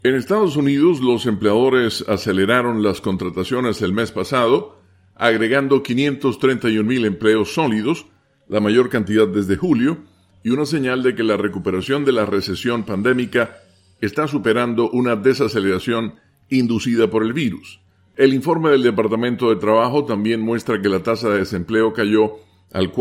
En Estados Unidos, los empleadores aceleraron las contrataciones el mes pasado, agregando 531,000 empleos sólidos, la mayor cantidad desde julio, y una señal de que la recuperación de la recesión pandémica está superando una desaceleración inducida por el virus. El informe del Departamento de Trabajo también muestra que la tasa de desempleo cayó al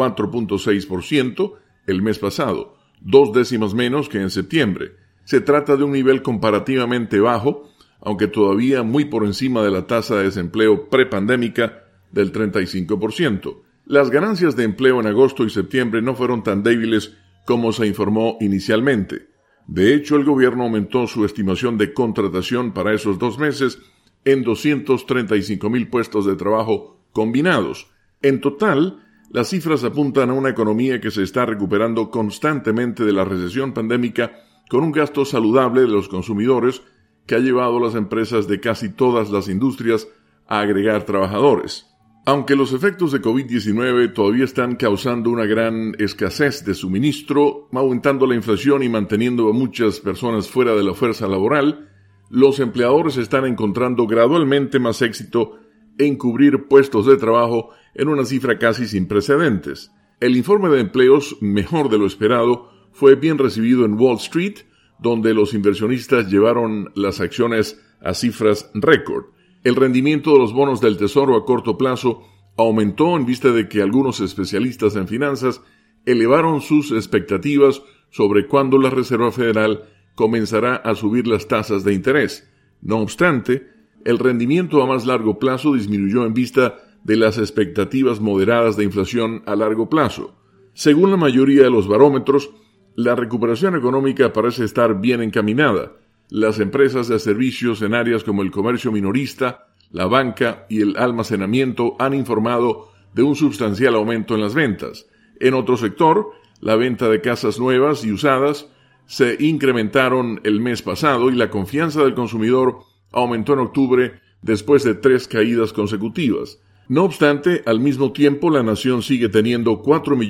4.6% el mes pasado, 2 décimas menos que en septiembre. Se trata de un nivel comparativamente bajo, aunque todavía muy por encima de la tasa de desempleo prepandémica del 35%. Las ganancias de empleo en agosto y septiembre no fueron tan débiles como se informó inicialmente. De hecho, el gobierno aumentó su estimación de contratación para esos 2 meses en 235,000 puestos de trabajo combinados. En total, las cifras apuntan a una economía que se está recuperando constantemente de la recesión pandémica con un gasto saludable de los consumidores que ha llevado a las empresas de casi todas las industrias a agregar trabajadores. Aunque los efectos de COVID-19 todavía están causando una gran escasez de suministro, aumentando la inflación y manteniendo a muchas personas fuera de la fuerza laboral, los empleadores están encontrando gradualmente más éxito en cubrir puestos de trabajo en una cifra casi sin precedentes. El informe de empleos, mejor de lo esperado, fue bien recibido en Wall Street, donde los inversionistas llevaron las acciones a cifras récord. El rendimiento de los bonos del Tesoro a corto plazo aumentó en vista de que algunos especialistas en finanzas elevaron sus expectativas sobre cuándo la Reserva Federal comenzará a subir las tasas de interés. No obstante, el rendimiento a más largo plazo disminuyó en vista de las expectativas moderadas de inflación a largo plazo. Según la mayoría de los barómetros, la recuperación económica parece estar bien encaminada. Las empresas de servicios en áreas como el comercio minorista, la banca y el almacenamiento han informado de un sustancial aumento en las ventas. En otro sector, la venta de casas nuevas y usadas se incrementaron el mes pasado y la confianza del consumidor aumentó en octubre después de 3 caídas consecutivas. No obstante, al mismo tiempo, la nación sigue teniendo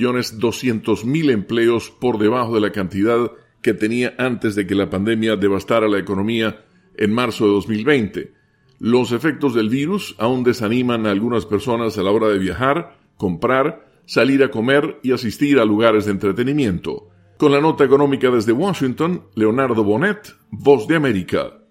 4.200.000 empleos por debajo de la cantidad que tenía antes de que la pandemia devastara la economía en marzo de 2020. Los efectos del virus aún desaniman a algunas personas a la hora de viajar, comprar, salir a comer y asistir a lugares de entretenimiento. Con la nota económica desde Washington, Leonardo Bonet, Voz de América.